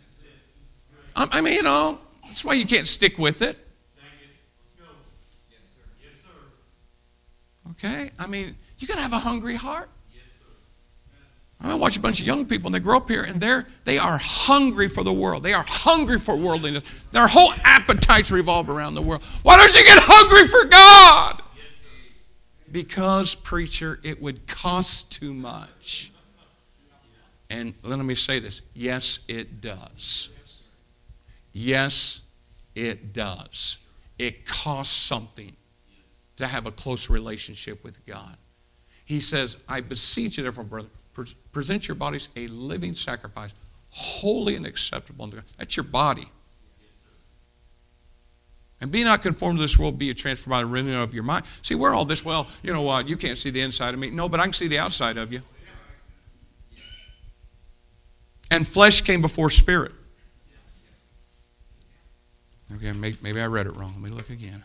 I mean, you know, that's why you can't stick with it. Okay? I mean, you got to have a hungry heart. I watch a bunch of young people, and they grow up here, and they're, they are hungry for the world. They are hungry for worldliness. Their whole appetites revolve around the world. Why don't you get hungry for God? Because, preacher, it would cost too much. And let me say this. Yes, it does. Yes, it does. It costs something to have a close relationship with God. He says, I beseech you, therefore, brother, present your bodies a living sacrifice, holy and acceptable unto God. That's your body. And be not conformed to this world, be transformed by the renewing of your mind. See, we're all this, well, you know what, you can't see the inside of me. No, but I can see the outside of you. And flesh came before spirit. Okay, maybe I read it wrong. Let me look again.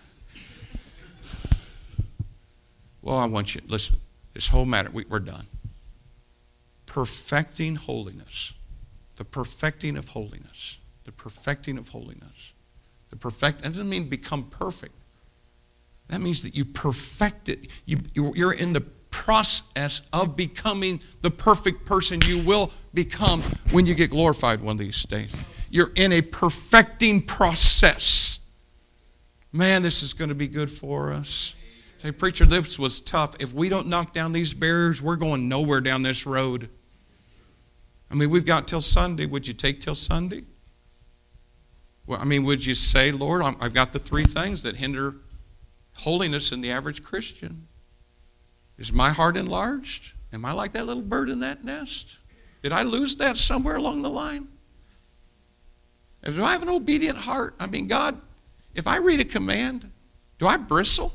Well, I want you, listen, this whole matter, we, we're done. Perfecting holiness. The perfecting of holiness. The perfecting of holiness. The perfect, that doesn't mean become perfect. That means that you perfect it. You, you're in the process of becoming the perfect person you will become when you get glorified one of these days. You're in a perfecting process. Man, this is going to be good for us. Say, preacher, this was tough. If we don't knock down these barriers, we're going nowhere down this road. I mean, we've got till Sunday. Would you take till Sunday? Well, I mean, would you say, Lord, I've got the three things that hinder holiness in the average Christian? Is my heart enlarged? Am I like that little bird in that nest? Did I lose that somewhere along the line? Do I have an obedient heart? I mean, God, if I read a command, do I bristle?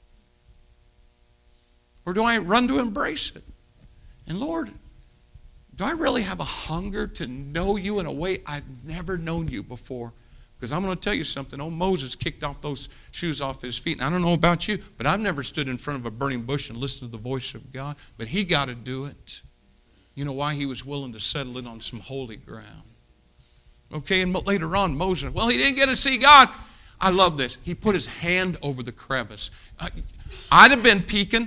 Or do I run to embrace it? And Lord, do I really have a hunger to know you in a way I've never known you before? Because I'm going to tell you something. Old Moses kicked off those shoes off his feet. And I don't know about you, but I've never stood in front of a burning bush and listened to the voice of God. But he got to do it. You know why? He was willing to settle it on some holy ground. Okay, and later on, Moses, well, he didn't get to see God. I love this. He put his hand over the crevice. I'd have been peeking.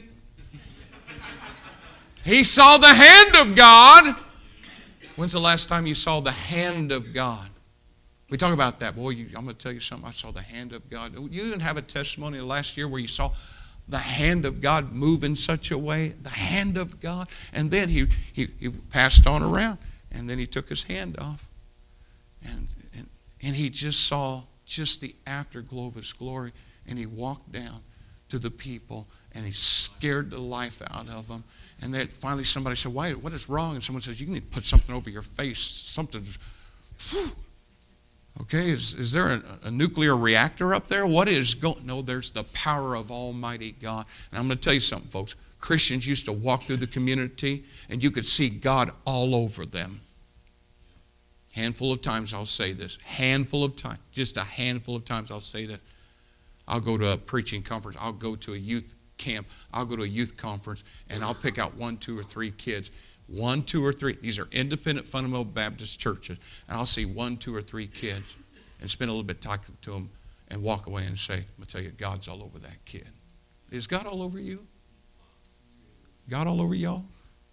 He saw the hand of God. When's the last time you saw the hand of God? We talk about that. Boy, you, I'm going to tell you something. I saw the hand of God. You didn't have a testimony last year where you saw the hand of God move in such a way. The hand of God. And then he, he, he passed on around. And then he took his hand off. And, and, and he just saw just the afterglow of his glory. And he walked down to the people. And he scared the life out of them. And then finally somebody said, "Why? What is wrong?" And someone says, "You need to put something over your face. Something." Whew. Okay, is, is there a, a nuclear reactor up there? What is going? No, there's the power of Almighty God. And I'm going to tell you something, folks. Christians used to walk through the community, and you could see God all over them. Handful of times I'll say this. Handful of times. Just a handful of times I'll say that. I'll go to a preaching conference. I'll go to a youth camp. I'll go to a youth conference, and I'll pick out one, two, or three kids. One, two, or three. These are independent fundamental Baptist churches. And I'll see one, two, or three kids and spend a little bit talking to them and walk away and say, I'm going to tell you, God's all over that kid. Is God all over you? God all over y'all?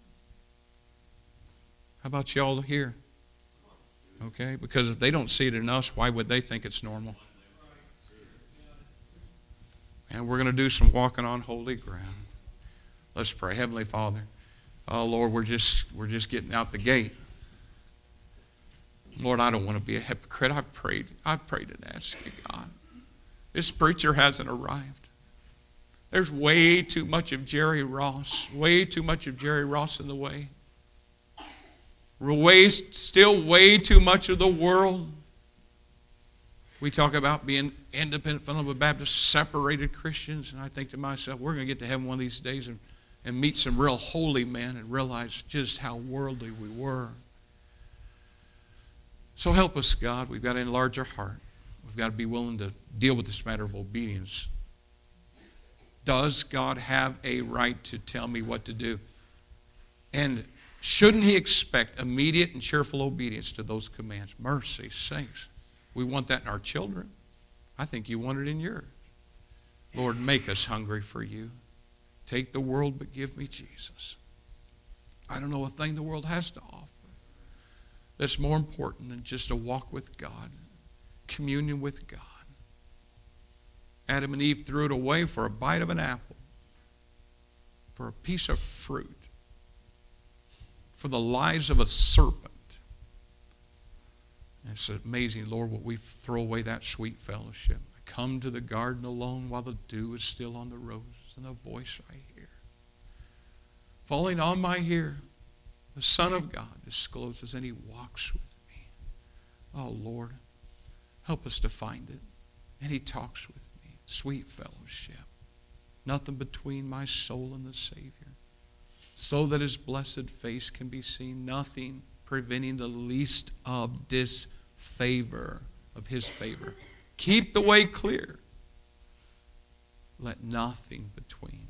How about y'all here? Okay, because if they don't see it in us, why would they think it's normal? And we're going to do some walking on holy ground. Let's pray. Heavenly Father, oh Lord, we're just we're just getting out the gate. Lord, I don't want to be a hypocrite. I've prayed. I've prayed and asked you, God. This preacher hasn't arrived. There's way too much of Jerry Ross, way too much of Jerry Ross in the way. Way, still way too much of the world. We talk about being independent fundamental Baptists, separated Christians, and I think to myself, we're going to get to heaven one of these days and, and meet some real holy men and realize just how worldly we were. So help us, God. We've got to enlarge our heart. We've got to be willing to deal with this matter of obedience. Does God have a right to tell me what to do? And shouldn't he expect immediate and cheerful obedience to those commands? Mercy sakes. We want that in our children. I think you want it in yours. Lord, make us hungry for you. Take the world, but give me Jesus. I don't know a thing the world has to offer that's more important than just a walk with God, communion with God. Adam and Eve threw it away for a bite of an apple, for a piece of fruit, for the lies of a serpent. And it's amazing, Lord, what we throw away that sweet fellowship. I come to the garden alone while the dew is still on the roses, and the voice I hear. Falling on my ear, the Son of God discloses, and he walks with me. Oh, Lord, help us to find it. And he talks with me. Sweet fellowship. Nothing between my soul and the Savior, so that his blessed face can be seen. Nothing preventing the least of disfavor of his favor. Keep the way clear. Let nothing between.